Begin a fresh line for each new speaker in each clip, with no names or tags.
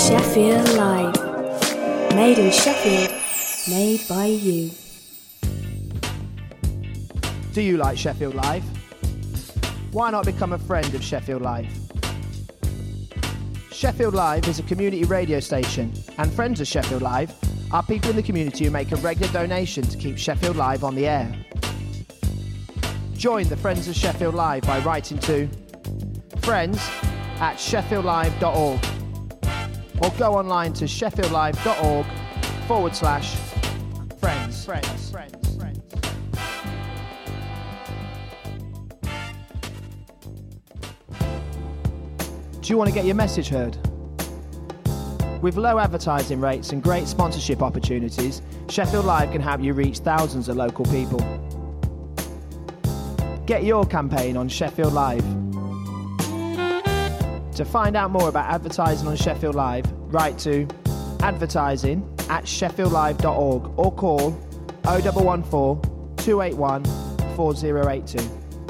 Sheffield Live. Made in Sheffield, made by you.
Do you like Sheffield Live? Why not become a friend of Sheffield Live? Sheffield Live is a community radio station, and friends of Sheffield Live are people in the community who make a regular donation to keep Sheffield Live on the air. Join the Friends of Sheffield Live by writing to friends@sheffieldlive.org or go online to sheffieldlive.org/friends. Do you want to get your message heard? With low advertising rates and great sponsorship opportunities, Sheffield Live can help you reach thousands of local people. Get your campaign on Sheffield Live. To find out more about advertising on Sheffield Live, write to advertising@sheffieldlive.org or call 0114 281 4082.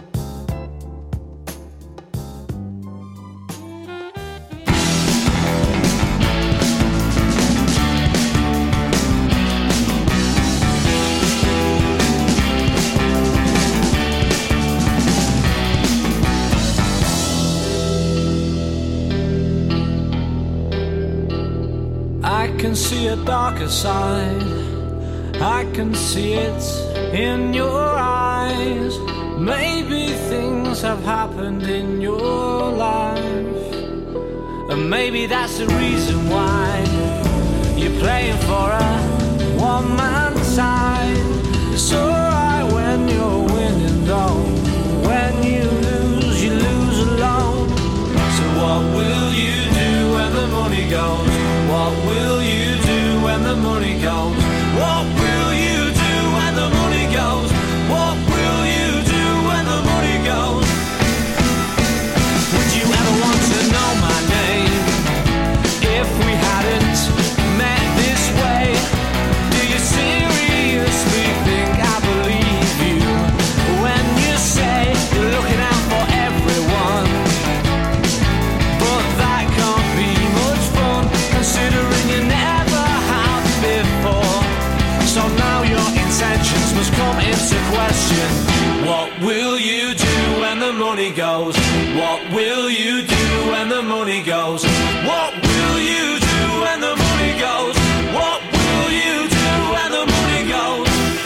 I can see a darker side, I can see it in your eyes. Maybe things have happened in your life, and maybe that's the reason why you're playing for a one-man side. It's alright when you're winning though, when you lose alone. So what will you do when the money goes? What will you do when the money goes? What will you do when the money goes? What will you do when the money goes? Would you ever want to know my name if we hadn't met this way? Do you seriously think I believe you when you say you're looking out for everyone? But that can't be much fun, considering you never have before. So now your intentions must come into question. What will you do when the money goes? What will you do when the money goes? What will you do when the money goes? What will you do when the money goes?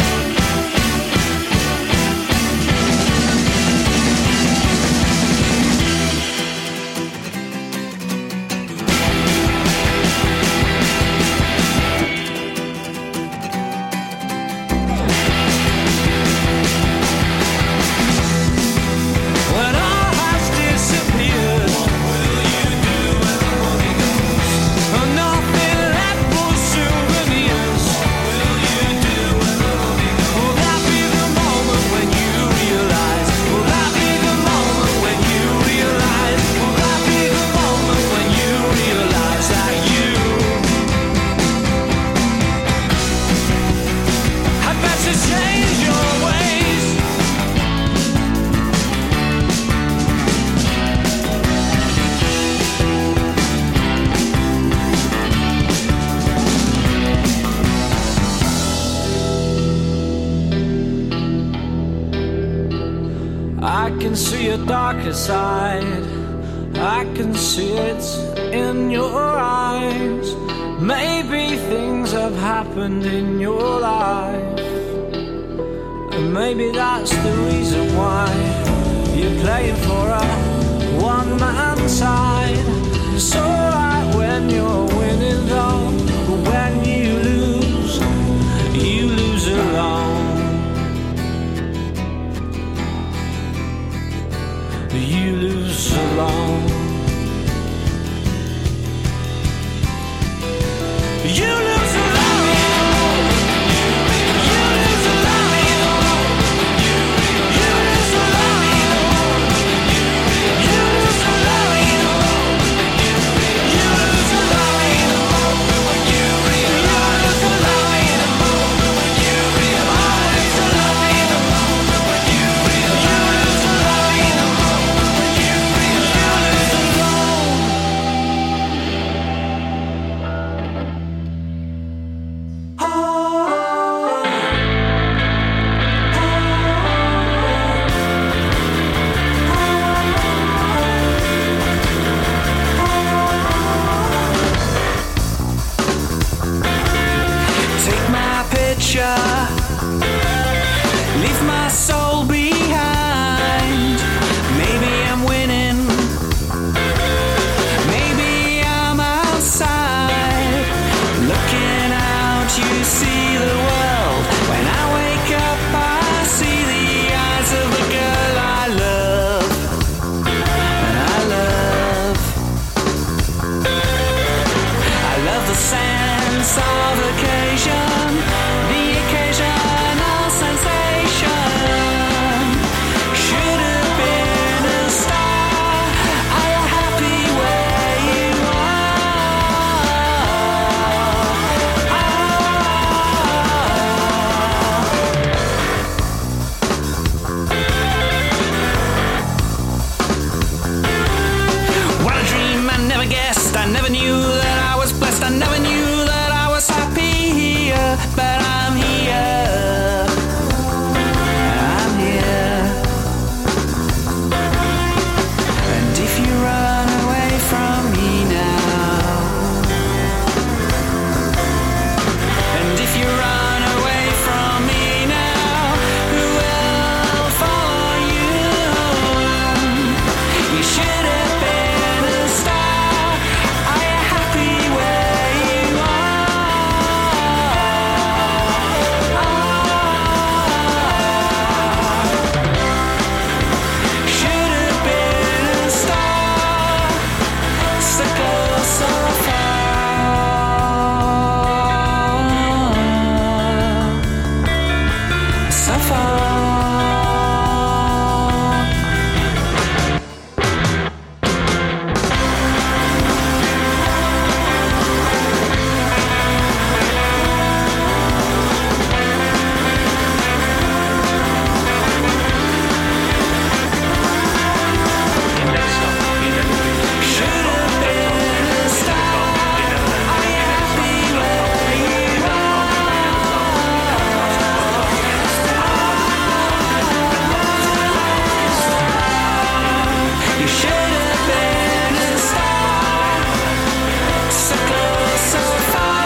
When all has disappeared, what will you do when the money goes? Nothing left but souvenirs. What will you do when the money goes? Will that be the moment when you realize? Will that be the moment when you realize? Will that be the moment when you realize that you had better change your ways? I can see a darker side, I can see it in your eyes. Maybe things have happened in your life, and maybe that's the reason why you're playing for a one-man side. It's alright when you're winning though, but when you lose alone. You lose alone. You lose alone. You lose alone. You lose alone. You lose alone. You lose alone. You realize alone. You realize alone. You lose alone. sense of occasion, the occasional sensation. Should have been a star. Are you happy where you are? What a dream, I never guessed. I never knew that I was blessed. I never knew that I was happy here, but I'm here. I'm here. And if you run away from me now, and if you run away from me now, who will follow you? You should have been a star. Are you happy where you are? Should have been a star. So go so far. So far. Should have been a star. Are you happy where you are? You should have been a star. So close, so far.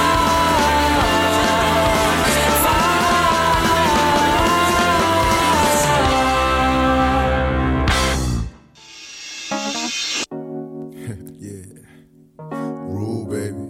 Yeah. Rule, baby.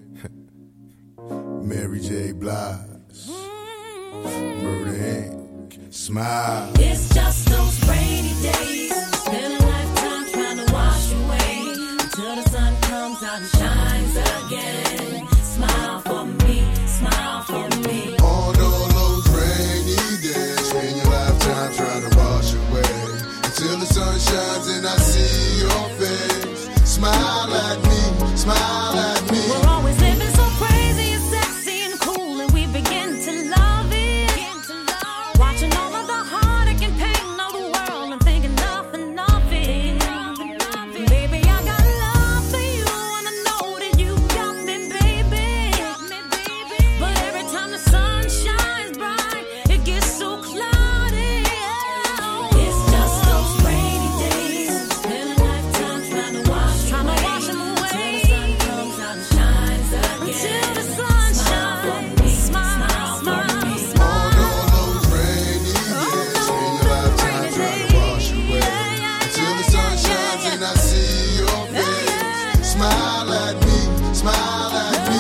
Mary J. Blige. Murder Inc. Smile.
It's just those rainy days. Spend a lifetime trying to wash away until the sun comes out and shines again. Smile for me, smile for me.
On all those rainy days, spend your lifetime trying to wash away until the sun shines and I see your face. Smile at me, smile at me.
We're always living so crazy and sexy and cool, and we begin to love it. Watching all of the heartache and pain of the world and thinking nothing of it. Baby, I got love for you, and I know that you got me, baby. But every time the sun shines bright, it gets so cloudy. It's just those rainy days. Spend a lifetime trying to wash them away until the sun comes out and shines again. Until the sun shines, smile, smile,
On all those rainy days, spend your lifetime trying to wash away until the sun shines and I see your face. Smile at me, smile at me.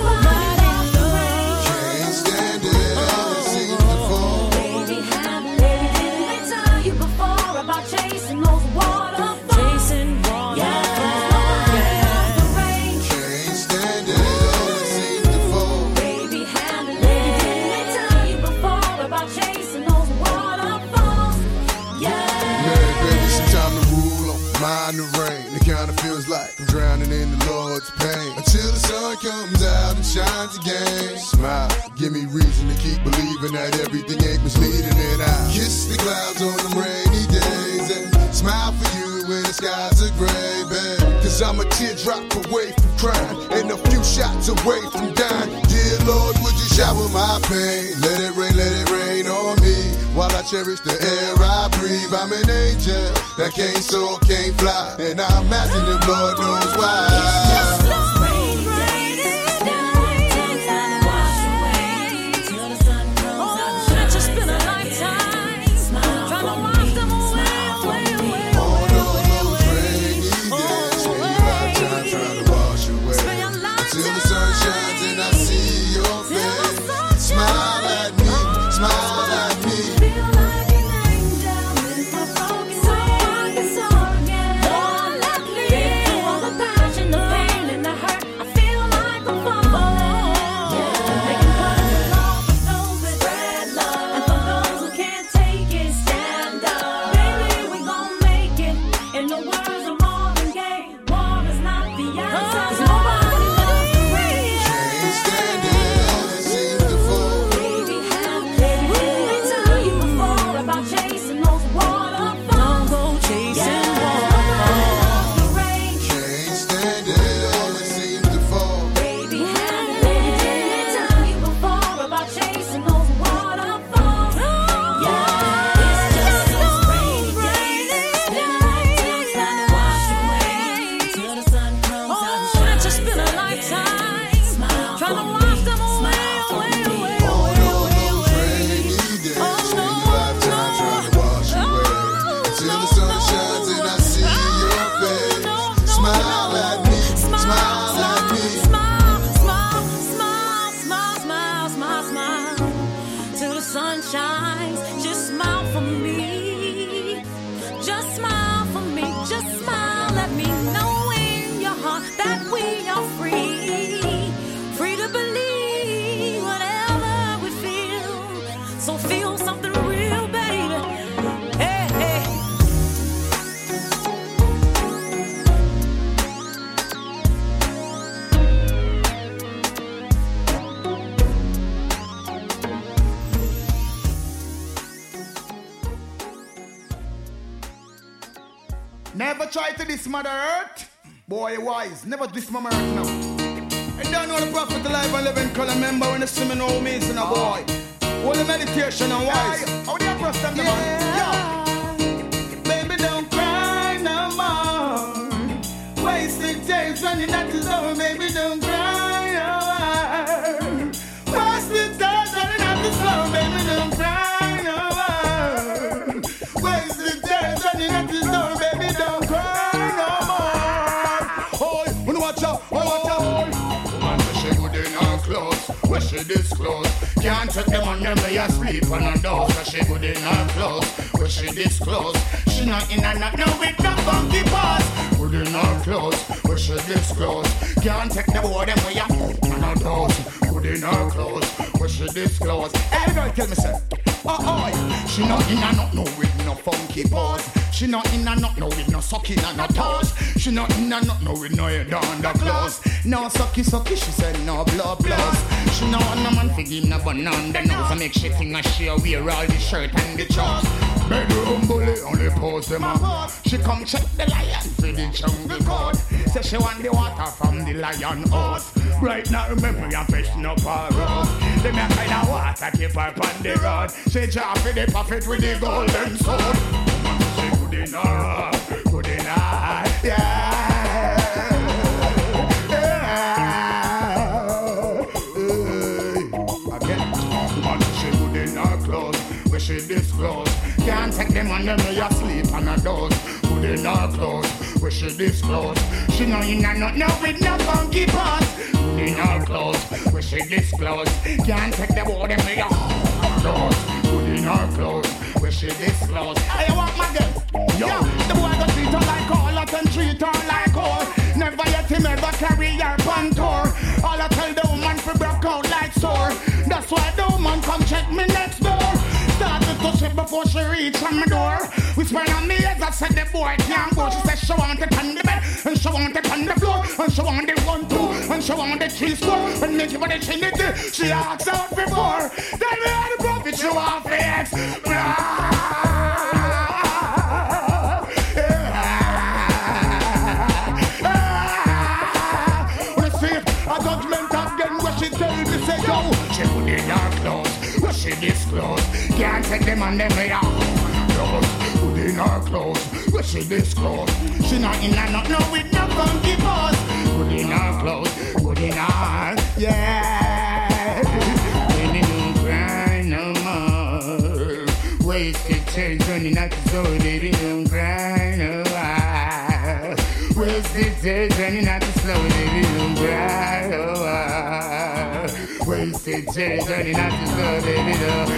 Can't stand it, it seems to fall.
Baby, didn't they tell you before about chasing those waterfalls? Chasing waterfalls.
Can't stand it, it seems to fall.
Baby, didn't they tell you before about chasing those waterfalls?
Mary, baby, some time to rule on, mind the rain. It kinda feels like I'm drowning in the Lord's pain. Until the sun comes out and shines again. Smile, give me reason to keep believing that everything ain't misleading. And I kiss the clouds on them rainy days and smile for you when the skies are gray, babe. Cause I'm a teardrop away from crying and a few shots away from dying. Dear Lord, would you shower my pain? Let it rain on me while I cherish the air I breathe. I'm an angel that can't soar, can't fly, and I imagine if Lord knows why.
Those rainy days, spend a lifetime trying to wash away until the sun comes out and shines. Just spend a lifetime trying to wash them away.
On all those rainy days, spend your lifetime trying to wash away until the sun shines and I see your face. Smile at me, smile at me.
Feel like an angel with my broken wings. So again, Lord, let me feel all the passion
ever try to diss Mother Earth? Boy, wise, never diss Mama Earth now. I don't know the prophet alive and living, cause I remember when the swimming old means in a boy. All the meditation and wise. How do you press them, man? Baby, don't cry no more. Wasted days running out the door, baby, don't cry no more. Wasted days running out the door, baby, don't cry no more. Wasted days running out the door, baby, don't cry no more. Oh, wanna watch out, watch out. Woman, she good in her clothes, where she disclose. Can't take them on them, they asleep on her door. So she good in her clothes, where she disclose. She not in and not no with no funky paws. Good in her clothes, where she disclose. Can't take the boy them way up on her doors. Good in her clothes, where she disclose. Hey girl, tell me sir. Oh, she not in and not no with no funky paws. She not in and not no with no sucking and no toes. She not in and not no with no head on the clothes. No sucky, she said no blood. She no want no man fi give no bun on the nose. I make she think she wear all the shirt and the chores. Bedroom bully only pose them up. She come check the lion for the jungle code. Say she want the water from the lion house. Right now remember I'm fishing up her road. They make kind of water keep her on the road. She drop for the prophet with the golden sword. She good in her, yeah. She disclose. Can't take them on them way asleep on a dose. Put in her clothes, where she disclose. She no in and not no with no funky paws. Put in her clothes, where she disclose. Can't take them on them way on a dose. Put in her clothes, where she disclose. Hey, you want my girl? Yo, the boy got treat her like all, let them treat her like all. Never yet him ever carry her on tour. All I tell the woman for broke out like sore. That's why the woman come check me next door. Started to shit before she reached on my door. Whisper on me as I said the boy can't go. She said she want it on the bed, and she want it on the floor, and she want it 1, 2, and she want the 3 score. And make it for the trinity, she asked out before. Tell me how the prophet you want for X. When I see it, a judgment again where she tell me say yo. She put in her clothes, where she disclose. Can't take them on them way out. Put in her clothes, where she disclose. She not in and not no with no funky paws. Put in her clothes, put in her, yeah. Baby don't cry no more. Wasted tears running out the door. Baby don't cry no more. Wasted tears running out the slow. Baby don't cry no more. Wasted tears running out the door. Baby don't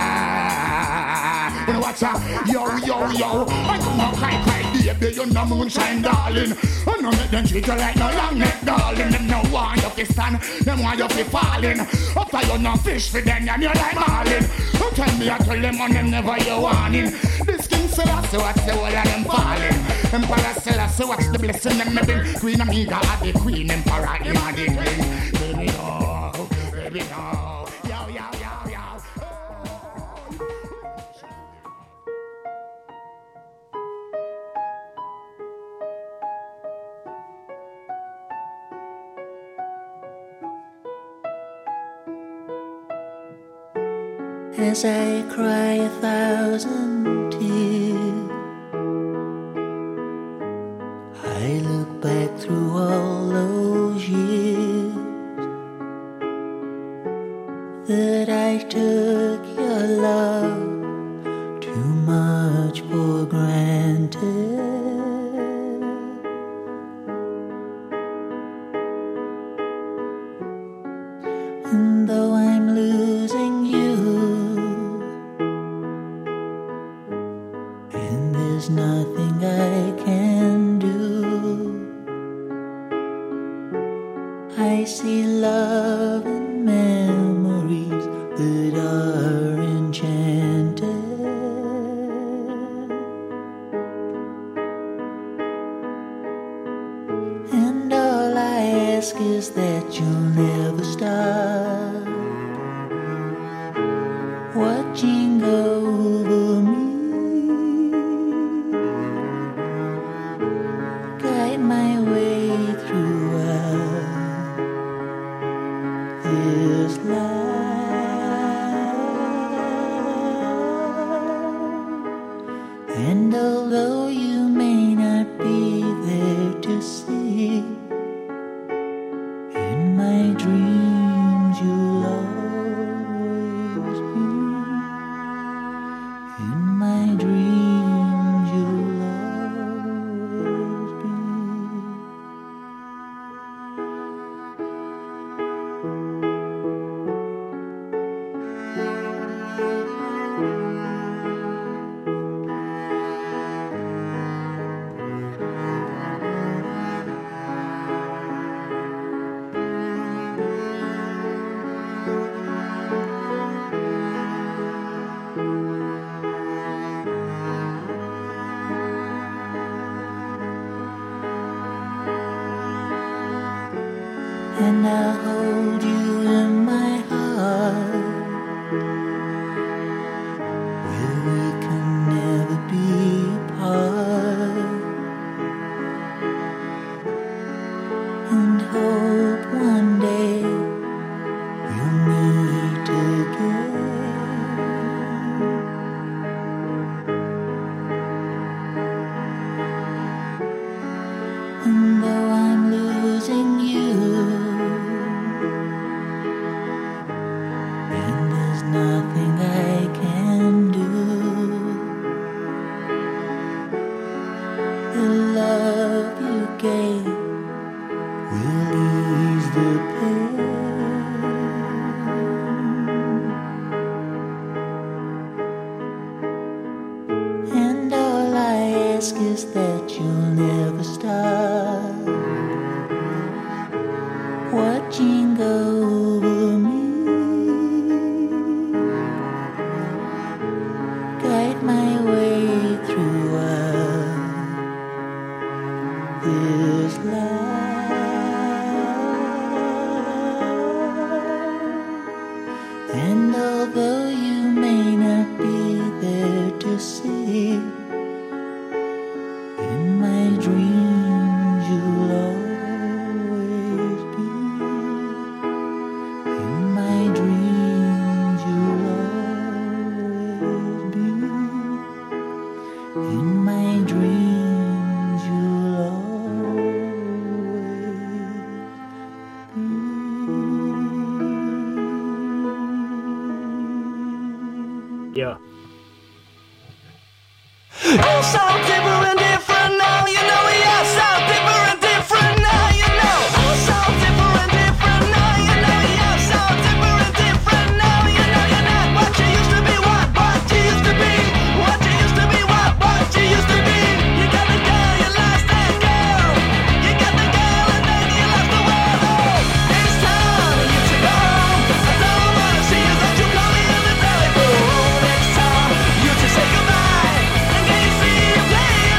when I watch her, yo, I come out cry, baby, you're no moonshine, darling. I know make them treat you like no long neck, darling. Them no want you to stand, them want you to falling. After you no fish for them, and you're like marlin. Don't tell me I tell them on them never you warning. This king Selassie, watch the whole of them falling. Emperor Selassie, watch the blessing them bring. Queen Amiga are the queen, Emperor in the king. Baby, no, baby, no.
As I cry 1,000 tears, I look back through all those years that I took your love too much for granted. And though I'm losing you, there's nothing I can do. I see love and memories that are enchanted. And all I ask is that you'll never stop watching over me. life. And although you may not be there to see, in my dreams you'll always be. In my dreams you'll always be. And I'll hold you in my heart, where we can never be apart, and hope one day we'll meet again. And though I'm losing you, nothing I can do. The love you gave will ease the pain. And all I ask is that you'll never stop watching over me. Guide my way throughout this life. And although you may not be there to see, in my dreams you'll always be. In my dreams you'll always be. In my dreams you'll always be.
Yeah.
Oh, so different now, you know we are so different now, you know. Oh, so different now, you know we are so different now, you know. You're not what you used to be, what you used to be, what you used to be, what you used to be. You got the girl, you lost that girl. You got the girl and then you lost the world. It's time for you to go home. I don't wanna see you, but you call me in the telephone. It's time for you to say goodbye. And can you see you play?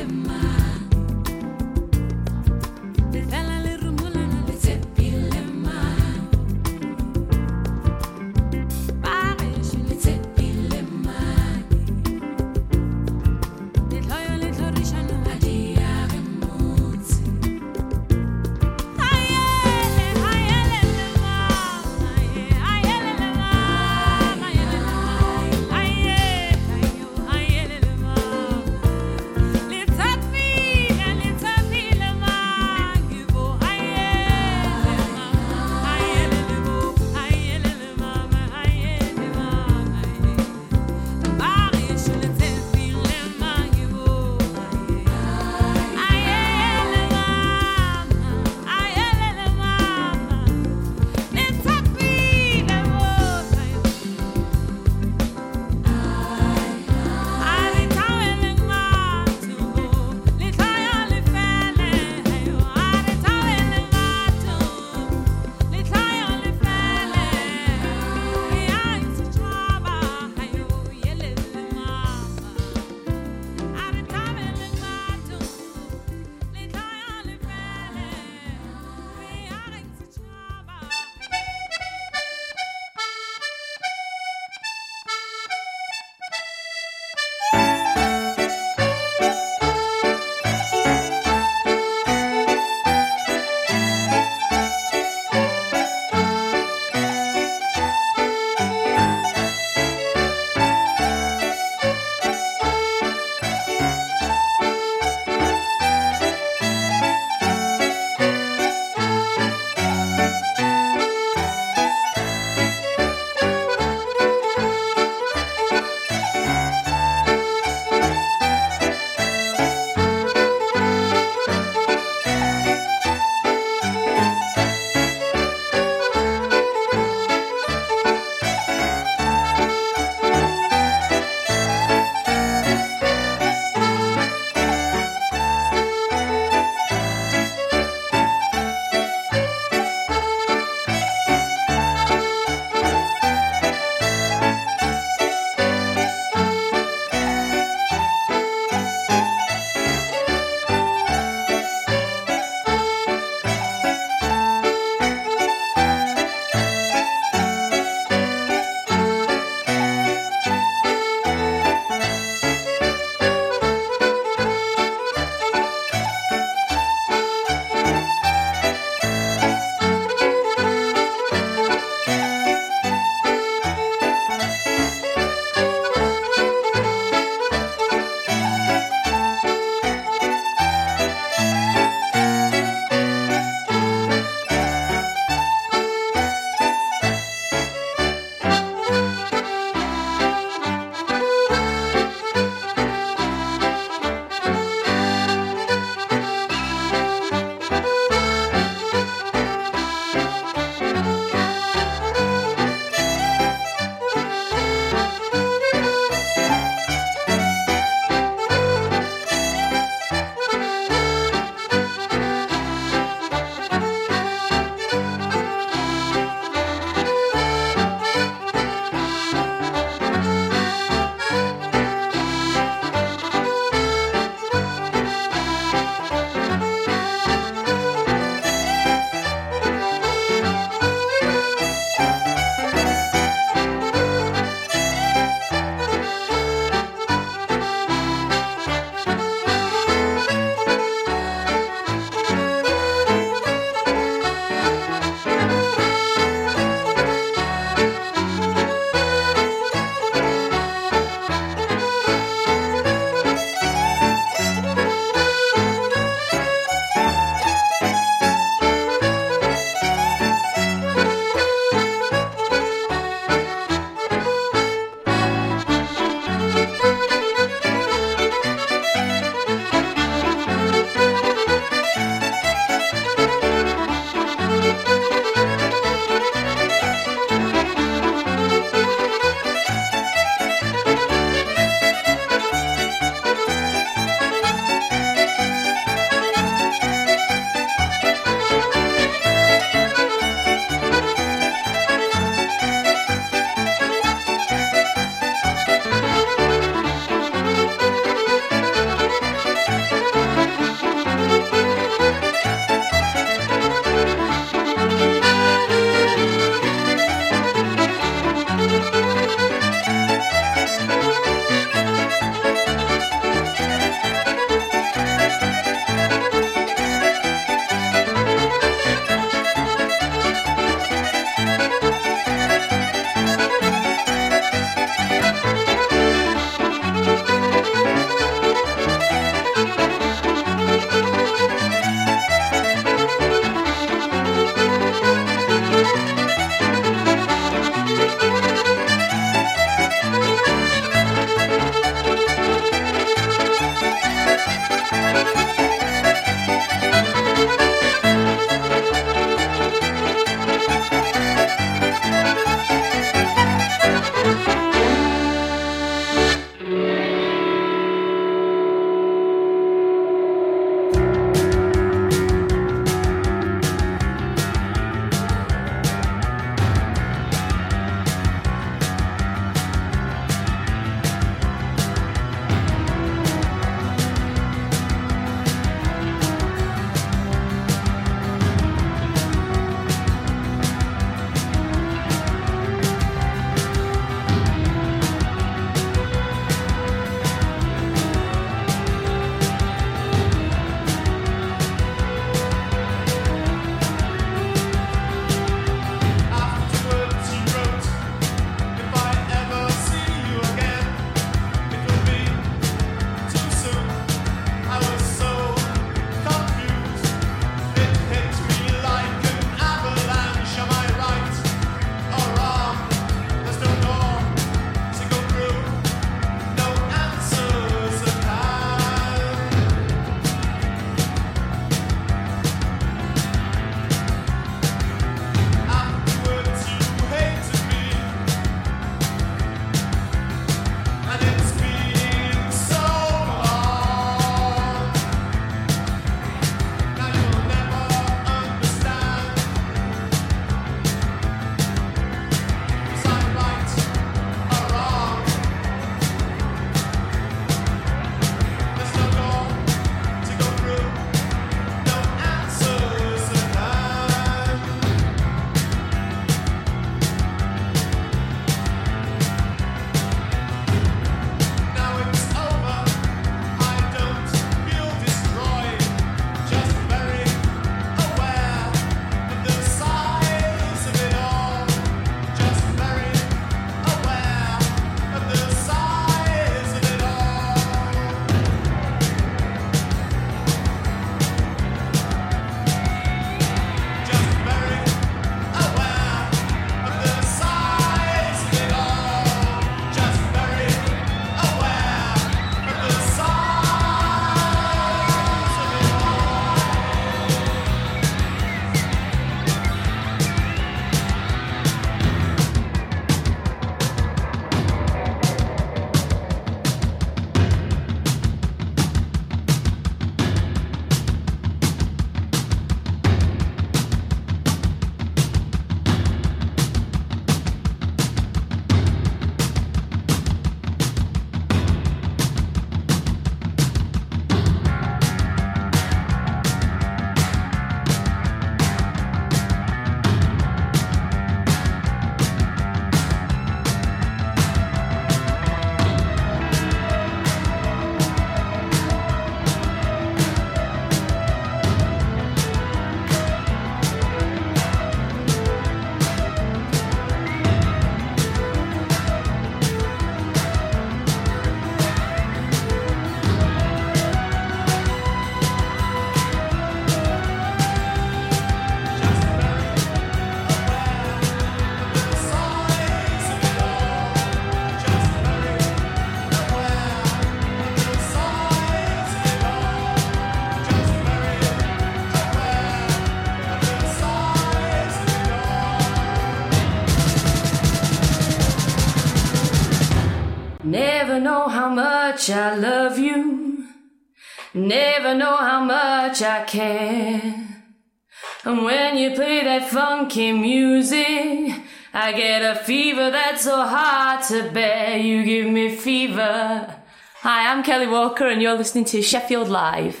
Never know how much I love you. Never know how much I care. And when you play that funky music, I get a fever that's so hard to bear. You give me fever. Hi, I'm Kelly Walker and you're listening to Sheffield Live.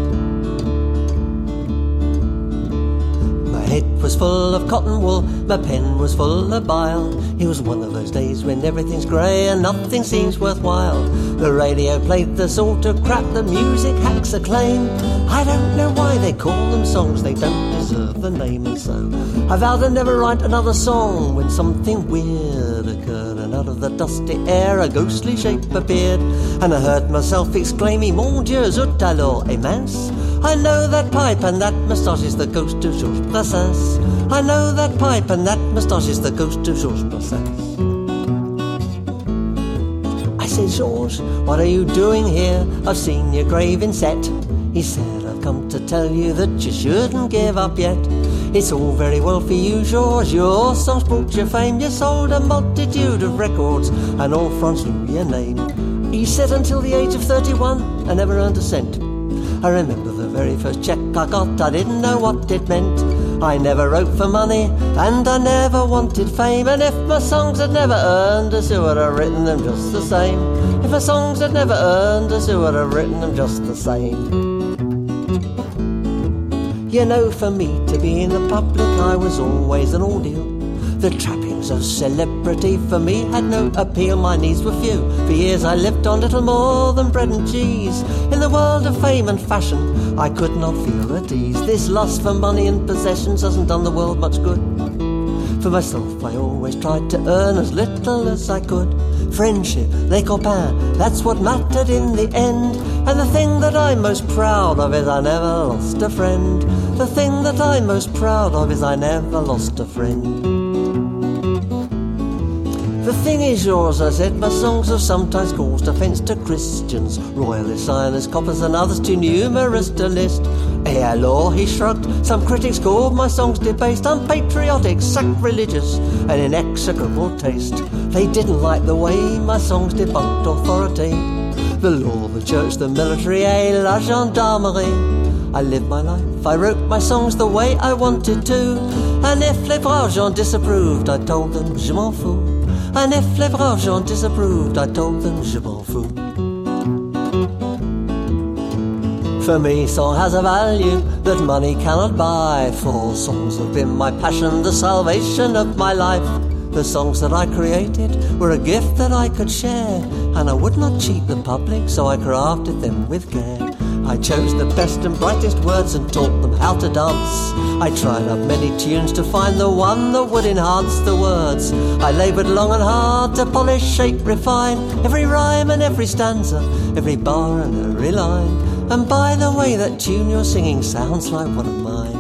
My head was full of cotton wool, my pen was full of bile. It was one of those days when everything's grey and nothing seems worthwhile. The radio played the sort of crap the music hacks acclaim. I don't know why they call them songs, they don't deserve the name. And so I vowed to never write another song when something weird occurred. And out of the dusty air a ghostly shape appeared, and I heard myself exclaiming, Mon Dieu, zut alors, et mince, I know that pipe and that moustache is the ghost of Georges Brassens. I know that pipe and that moustache is the ghost of Georges Brassens. I said, Georges, what are you doing here? I've seen your graving set. He said, I've come to tell you that you shouldn't give up yet. It's all very well for you, Georges, your songs brought you fame. You sold a multitude of records and all France knew your name. He said, until the age of 31, I never earned a cent. I remember the very first cheque I got, I didn't know what it meant. I never wrote for money, and I never wanted fame. And if my songs had never earned us, who would have written them just the same? If my songs had never earned us, who would have written them just the same? You know, for me to be in the public, I was always an ordeal. The trappings of celebrity for me had no appeal. My needs were few. For years I lived on little more than bread and cheese. In the world of fame and fashion, I could not feel at ease. This lust for money and possessions hasn't done the world much good. For myself, I always tried to earn as little as I could. Friendship, les copains, that's what mattered in the end. And the thing that I'm most proud of is I never lost a friend. The thing that I'm most proud of is I never lost a friend. The thing is yours, I said, my songs have sometimes caused offence to Christians, royalists, Zionists, coppers and others too numerous to list. Et alors, he shrugged, some critics called my songs debased, unpatriotic, sacrilegious and in execrable taste. They didn't like the way my songs debunked authority, the law, the church, the military, et la gendarmerie. I lived my life, I wrote my songs the way I wanted to, and if les braves gens disapproved, I told them je m'en fous. And if les braves gens disapproved, I told them je m'en fous. For me, song has a value that money cannot buy. For songs have been my passion, the salvation of my life. The songs that I created were a gift that I could share, and I would not cheat the public, so I crafted them with care. I chose the best and brightest words and taught them how to dance. I tried out many tunes to find the one that would enhance the words. I laboured long and hard to polish, shape, refine every rhyme and every stanza, every bar and every line. And by the way, that tune you're singing sounds like one of mine.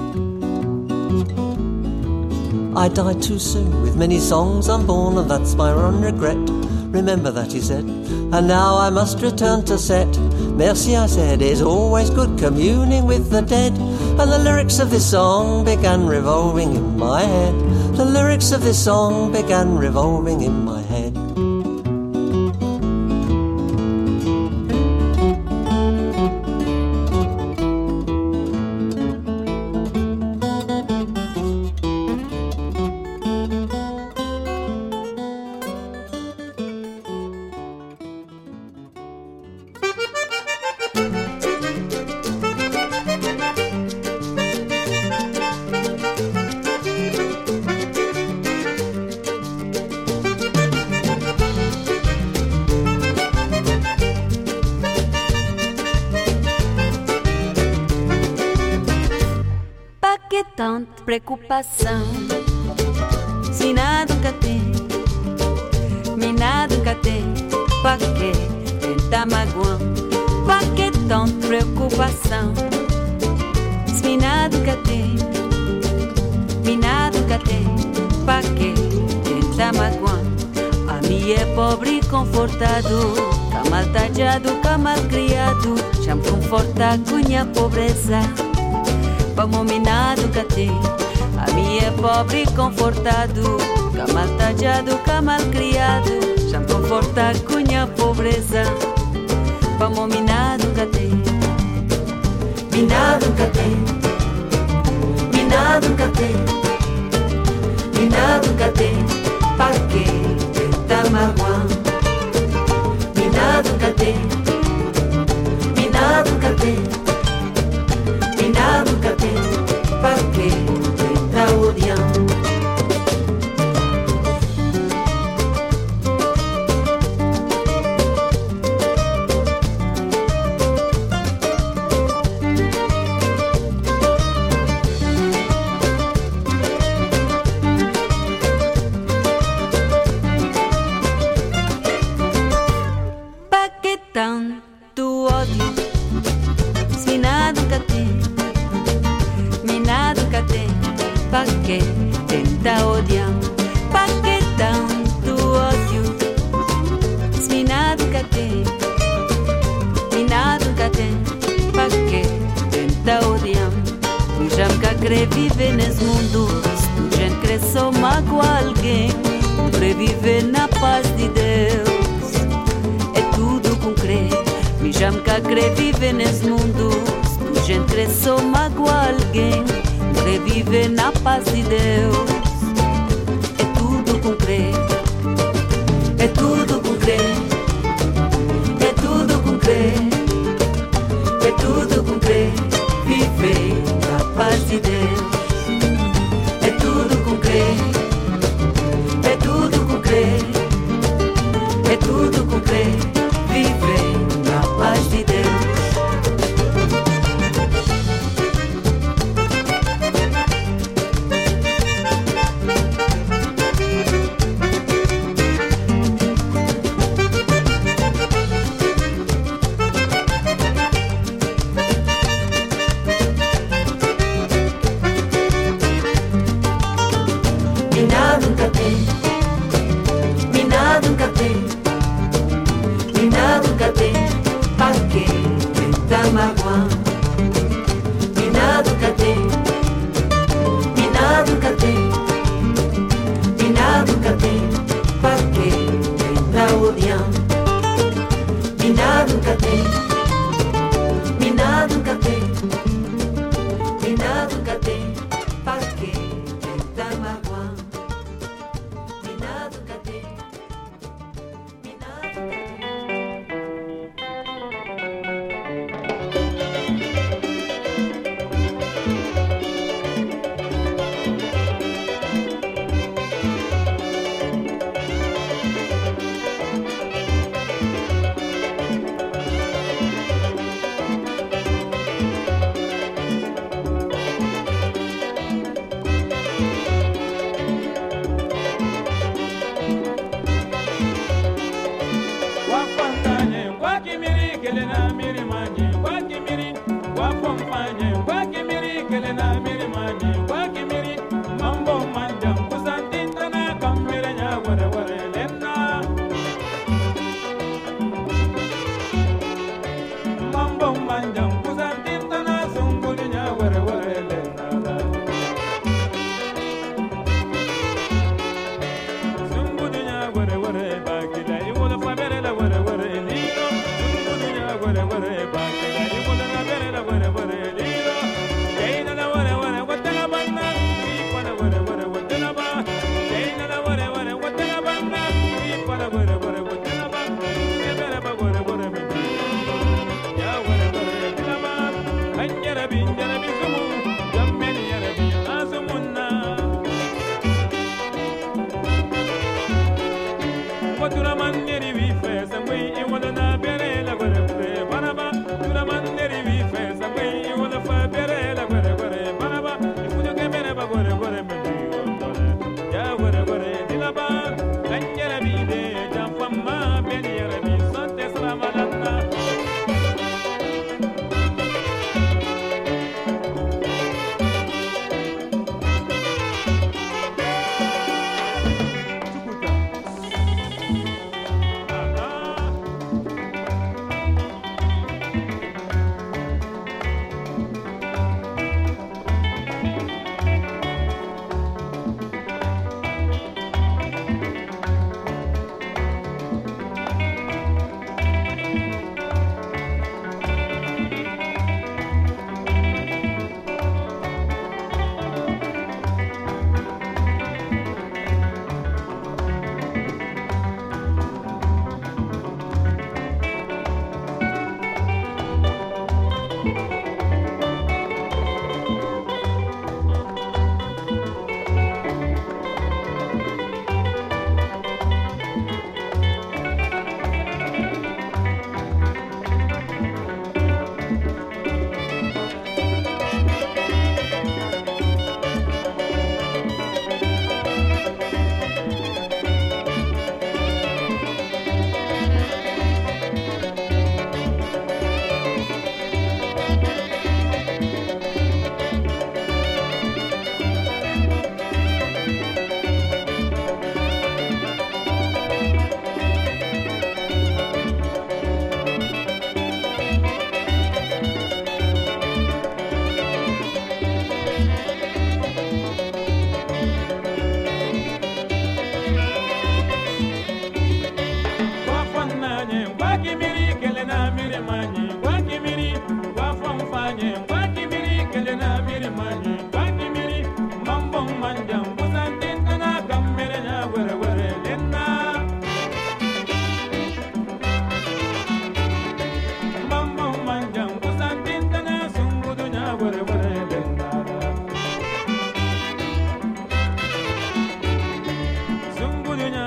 I died too soon with many songs unborn, and that's my one regret. Remember that, he said, and now I must return to set. Merci, I said, it's always good communing with the dead. And the lyrics of this song began revolving in my head. The lyrics of this song began revolving in my head.
Tanta preocupação, se nada nunca tem, me nada nunca tem, pra que tentar magoar? Pra que tanta preocupação, se me nada nunca tem, me nada nunca tem, pra que tentar magoar? A mim é pobre e confortado, cá mal tadjado, cá mal criado, já me conforta com a pobreza. Vamos minado que tem, a mim é pobre e confortado, camal tallado, camal criado, já me conforta com a pobreza. Vamos minado cate, minado cate, minado cate, minado cate, pa que tenta magoar. Minado cate, minado cate, minado cate, pa que tenta odiar. Tanto ódio, se minado cate, minado cate, pa que tenta odiar, pa que tanto ódio, se minado cate, pa que tenta odiar. Tu já me quer viver nesse mundo, tu já quer só magoar alguém, para viver na paz de Deus. Me já me quer viver nesse mundo, se gente quer só magoar alguém, quer viver na paz de Deus. É tudo com crer, é tudo com crer, é tudo com crer, é tudo com crer, viver na paz de Deus. É tudo com crer, é tudo com crer, é tudo com crer, viver na paz de Deus. Minado cate, minado cate, minado cate, pa que tenta magoar. Minado cate, minado cate, minado cate, pa que tenta odiar. Minado cate, minado cate, minado cate, pa que tenta magoar. Minado cate, minado cate.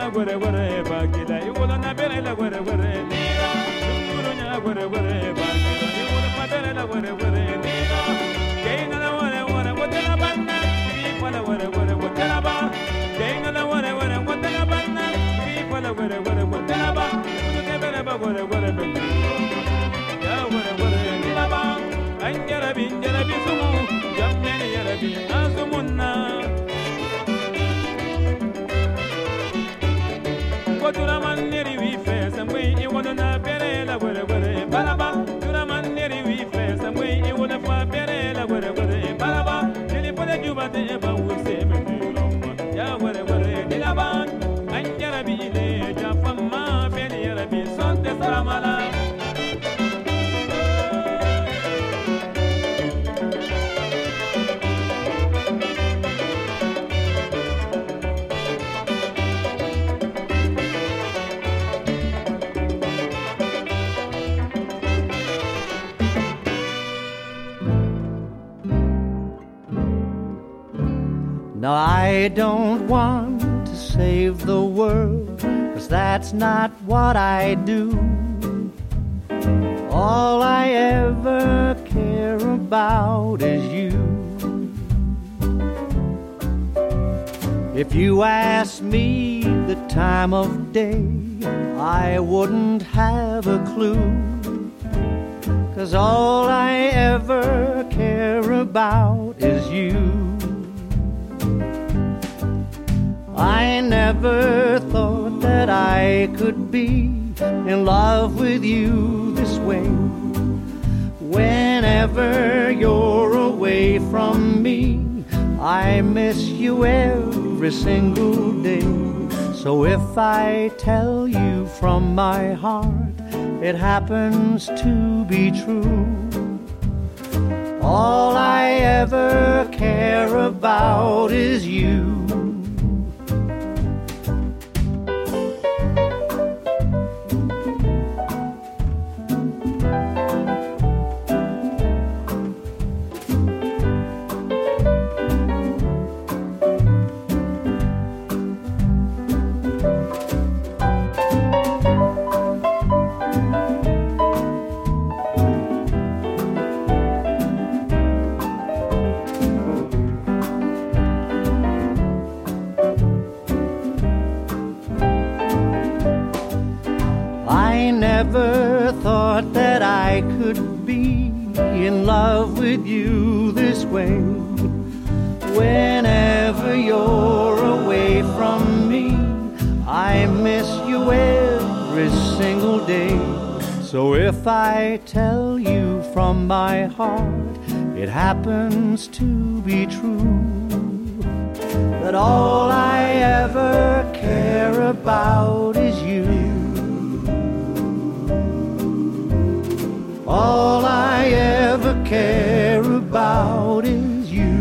na gore gore bagila iwola na bere la gore gore nira dunguru nya gore gore bagila iwola na bere la gore gore nira keina na gore gore wotela banna ri pala gore gore wotela ba keina na gore gore wotela banna ri pala gore gore wotela ba ke bere ba gore gore be ya gore gore nira ba anjara bi sumu jamne yara bi azumunna Tura maneri we face and we you wanna na bere la were were balaba tura maneri we face and we you wanna fa bere la were were balaba dili pole juba de ba we se me ya were were dilaba anjara bi le ja famma bere yara bi sonte saramala
Now I don't want to save the world, 'cause that's not what I do. All I ever care about is you. If you ask me the time of day, I wouldn't have a clue, 'cause all I ever care about is you. I never thought that I could be in love with you this way. Whenever you're away from me, I miss you every single day. So if I tell you from my heart, it happens to be true. All I ever care about is you. Never thought that I could be in love with you this way. Whenever you're away from me, I miss you every single day. So if I tell you from my heart, it happens to be true, that all I ever care about is you. All I ever care about is you.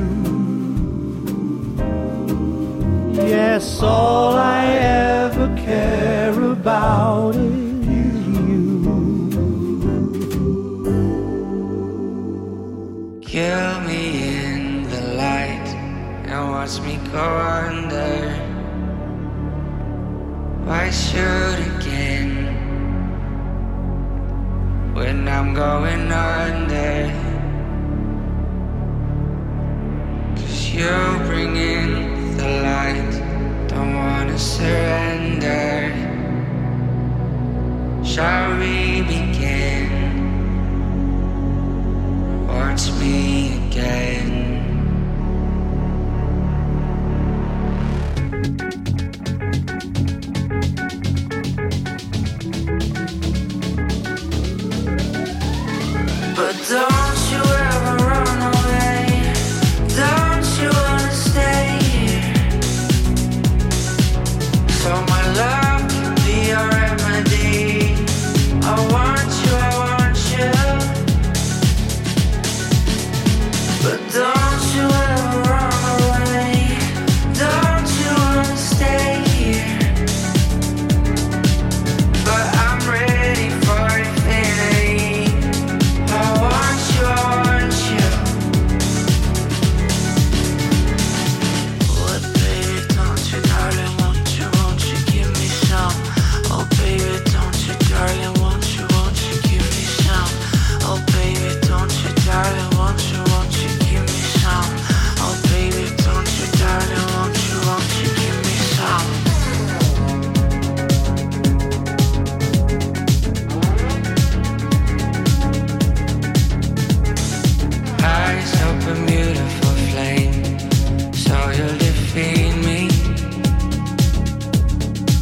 Yes, all I ever care about is you.
Kill me in the light and watch me go under. Why shoot again when I'm going under? 'Cause you bring in the light, don't wanna surrender. Shall we begin? Watch me again.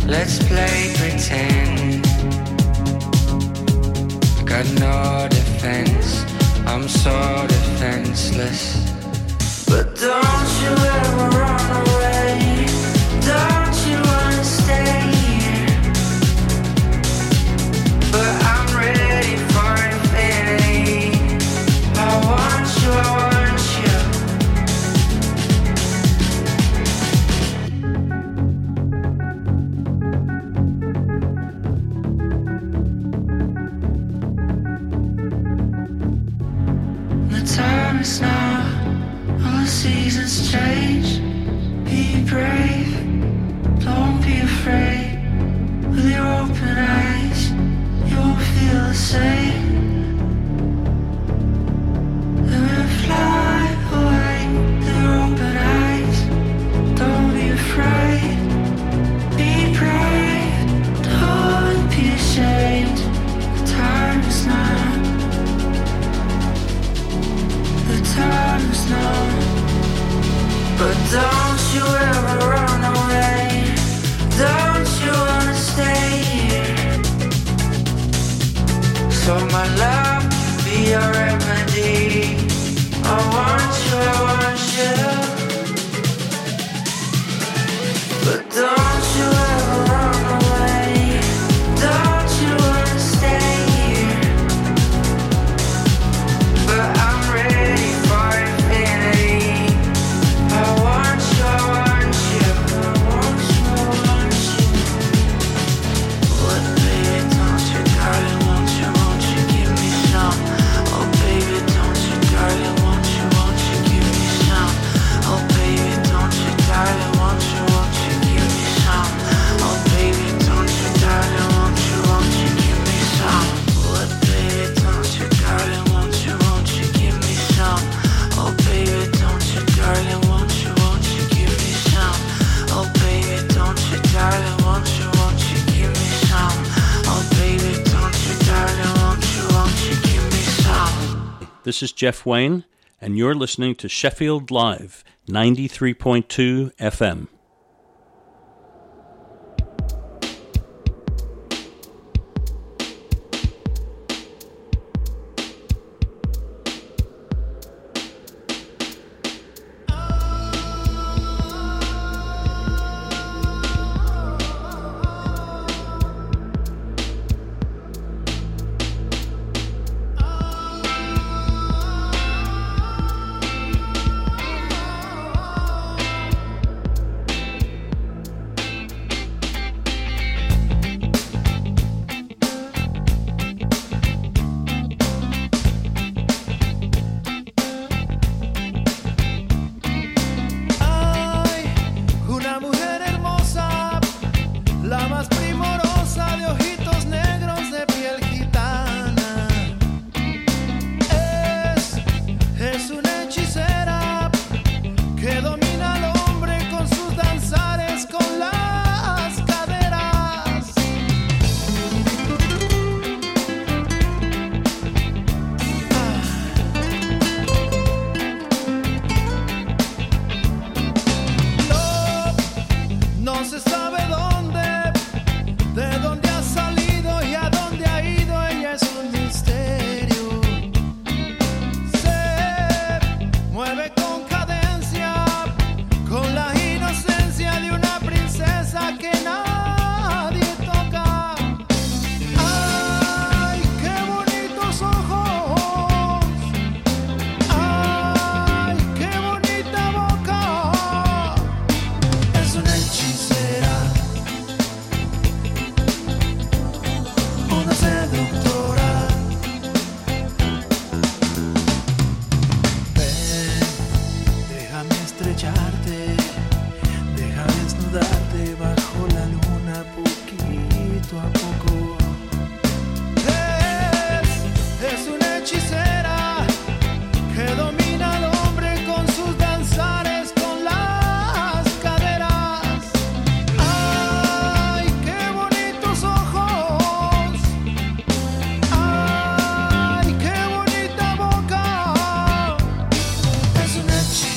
let's play pretend. Got no defense, I'm so defenseless. But don't you ever run away, don't you wanna stay here? But I'm ready for infinity, I want you, I want you. The time is now, all the seasons change. Be brave, don't be afraid. With your open eyes, you won't feel the same. And we'll fly away with your open eyes. Don't be afraid, be brave, don't be ashamed. The time is now, the time is now. But don't you ever run away, don't you wanna stay here? So my love be your remedy, I want you, I want you. But don't you ever run away, don't you wanna stay here? But I'm ready for infinity, I want you, I want you, I want you, I want you. What, baby, don't you, darling, won't you give me some? Oh, baby, don't you, darling, won't you give me some? Oh, baby, don't you, darling, won't you give me some? Oh, baby, don't you, darling, won't you give me some? What, baby, don't you, darling, won't you give me some? Oh, baby, don't you, darling, won't you give me some? Oh, baby, don't you, darling, won't you give me some? Oh, baby, don't you, darling, won't you give me some?
This is Jeff Wayne, and you're listening to Sheffield Live, 93.2 FM.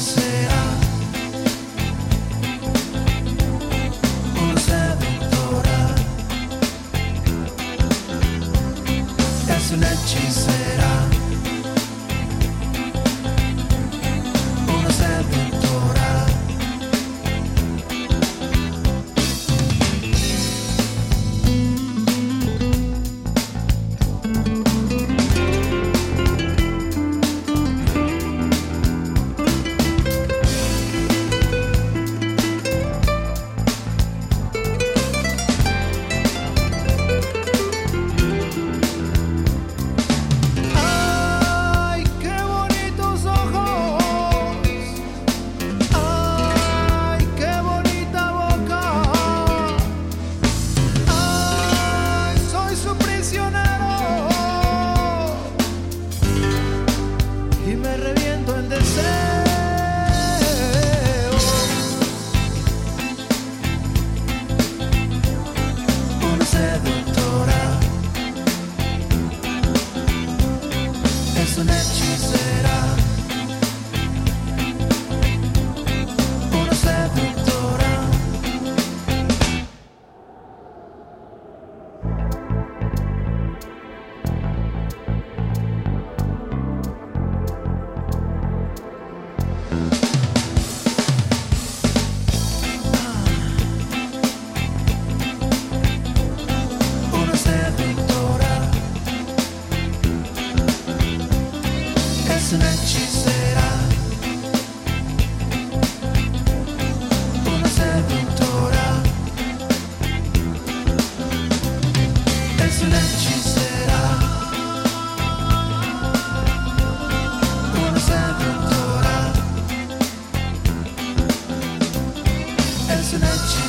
Una seductora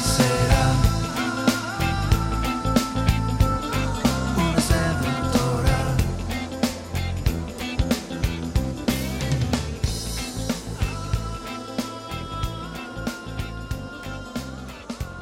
said